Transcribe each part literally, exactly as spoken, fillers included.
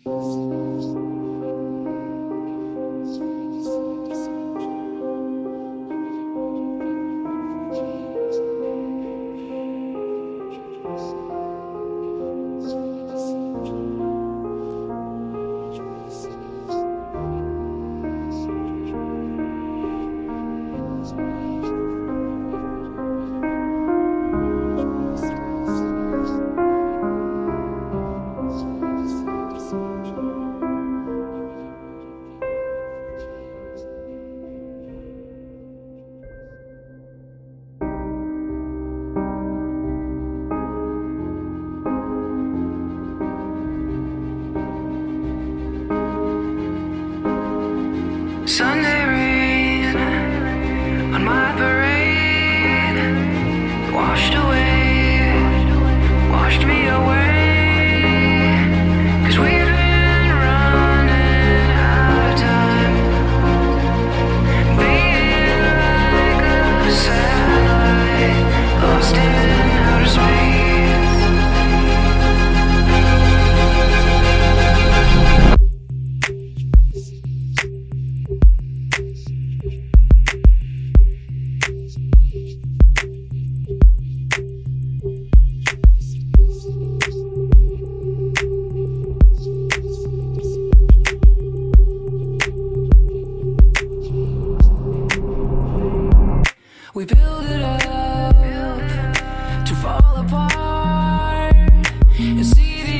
Sunday rain on my parade washed away, washed me away, 'cause we've been running out of time, being like a satellite lost in outer space. We build it up to fall apart and see the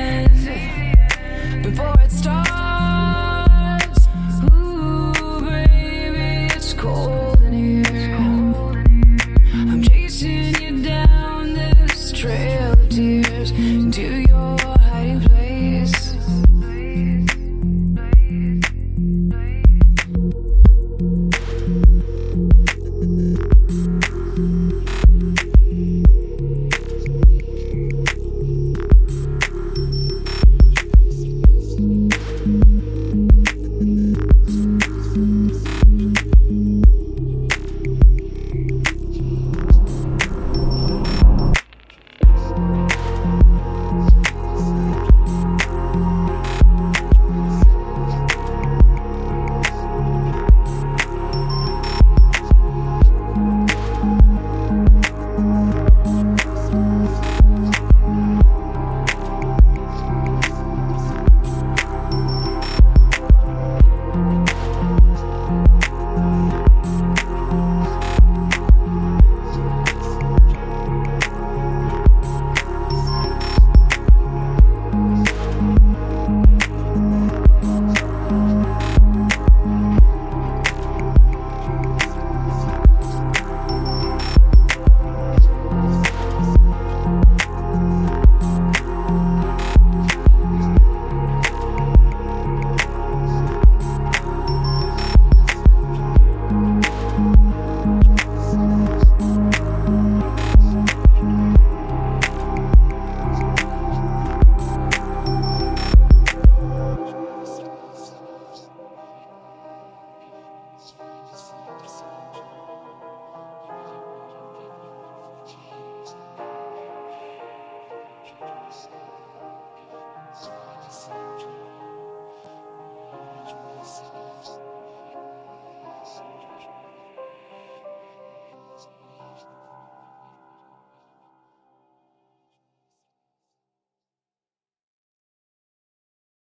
end before it starts. Ooh, baby, it's cold in here. I'm chasing you down this trail of tears into your